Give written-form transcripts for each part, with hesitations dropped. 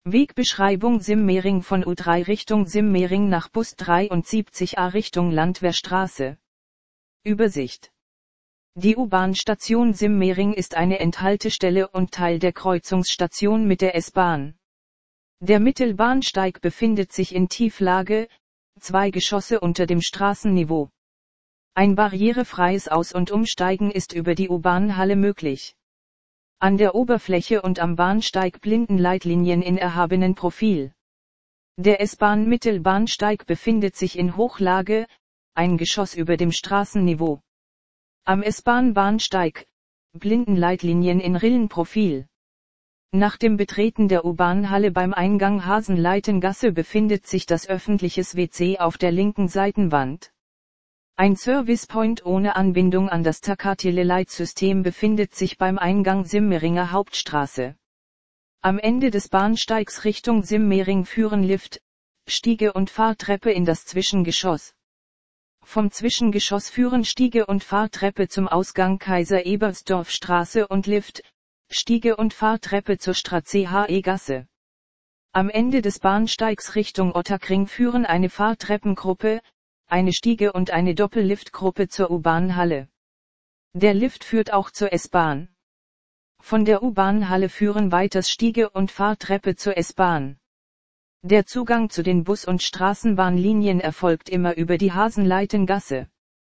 Wegbeschreibung Simmering von U3 Richtung Simmering nach Bus 73a Richtung Landwehrstraße. Übersicht. Die U-Bahn-Station Simmering ist eine Endhaltestelle und Teil der Kreuzungsstation mit der S-Bahn. Der Mittelbahnsteig befindet sich in Tieflage, 2 Geschosse unter dem Straßenniveau. Ein barrierefreies Aus- und Umsteigen ist über die U-Bahn-Halle möglich. An der Oberfläche und am Bahnsteig Blindenleitlinien in erhabenen Profil. Der S-Bahn-Mittelbahnsteig befindet sich in Hochlage, 1 Geschoss über dem Straßenniveau. Am S-Bahn-Bahnsteig, Blindenleitlinien in Rillenprofil. Nach dem Betreten der U-Bahn-Halle beim Eingang Hasenleitengasse befindet sich das öffentliches WC auf der linken Seitenwand. Ein Servicepoint ohne Anbindung an das Takatele-Leitsystem befindet sich beim Eingang Simmeringer Hauptstraße. Am Ende des Bahnsteigs Richtung Simmering führen Lift, Stiege und Fahrtreppe in das Zwischengeschoss. Vom Zwischengeschoss führen Stiege und Fahrtreppe zum Ausgang Kaiser-Ebersdorf-Straße und Lift, Stiege und Fahrtreppe zur Straße-HE-Gasse. Am Ende des Bahnsteigs Richtung Ottakring führen eine Fahrtreppengruppe, eine Stiege und eine Doppelliftgruppe zur U-Bahn-Halle. Der Lift führt auch zur S-Bahn. Von der U-Bahn-Halle führen weiters Stiege und Fahrtreppe zur S-Bahn. Der Zugang zu den Bus- und Straßenbahnlinien erfolgt immer über die Hasenleitengasse.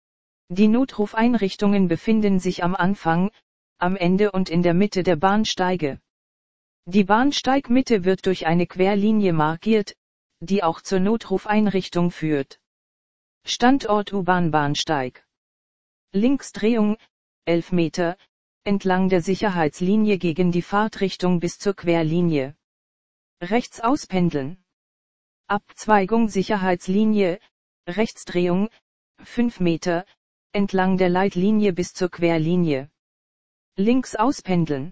Die Notrufeinrichtungen befinden sich am Anfang, am Ende und in der Mitte der Bahnsteige. Die Bahnsteigmitte wird durch eine Querlinie markiert, die auch zur Notrufeinrichtung führt. Standort U-Bahn-Bahnsteig. Linksdrehung, 11 Meter, entlang der Sicherheitslinie gegen die Fahrtrichtung bis zur Querlinie. Rechts auspendeln. Abzweigung Sicherheitslinie, Rechtsdrehung, 5 Meter, entlang der Leitlinie bis zur Querlinie. Links auspendeln.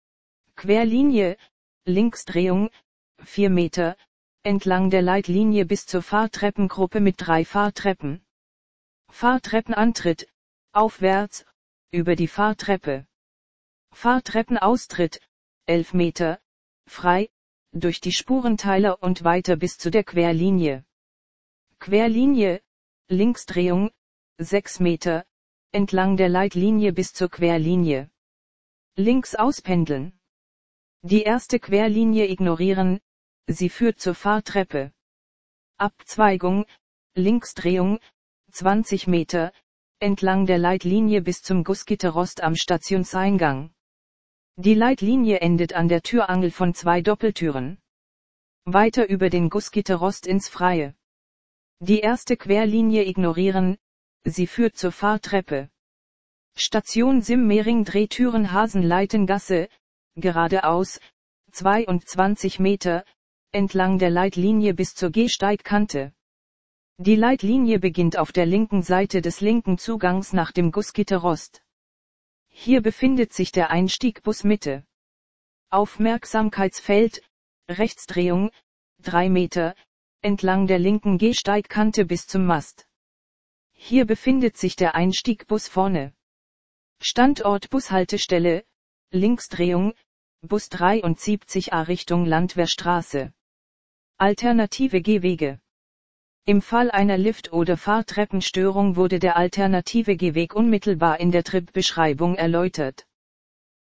Querlinie, Linksdrehung, 4 Meter, entlang der Leitlinie bis zur Fahrtreppengruppe mit 3 Fahrtreppen. Fahrtreppenantritt, aufwärts, über die Fahrtreppe. Fahrtreppenaustritt, 11 Meter, frei, durch die Spurenteiler und weiter bis zu der Querlinie. Querlinie, Linksdrehung, 6 Meter, entlang der Leitlinie bis zur Querlinie. Links auspendeln. Die erste Querlinie ignorieren, sie führt zur Fahrtreppe. Abzweigung, Linksdrehung, 20 Meter, entlang der Leitlinie bis zum Gussgitterrost am Stationseingang. Die Leitlinie endet an der Türangel von 2 Doppeltüren. Weiter über den Gussgitterrost ins Freie. Die erste Querlinie ignorieren, sie führt zur Fahrtreppe. Station Simmering Drehtüren Hasenleitengasse, geradeaus, 22 Meter, entlang der Leitlinie bis zur Gehsteigkante. Die Leitlinie beginnt auf der linken Seite des linken Zugangs nach dem Gussgitterrost. Hier befindet sich der Einstieg Bus Mitte. Aufmerksamkeitsfeld, Rechtsdrehung, 3 Meter, entlang der linken Gehsteigkante bis zum Mast. Hier befindet sich der Einstieg Bus vorne. Standort Bushaltestelle, Linksdrehung, Bus 73a Richtung Landwehrstraße. Alternative Gehwege. Im Fall einer Lift- oder Fahrtreppenstörung wurde der alternative Gehweg unmittelbar in der Tripbeschreibung erläutert.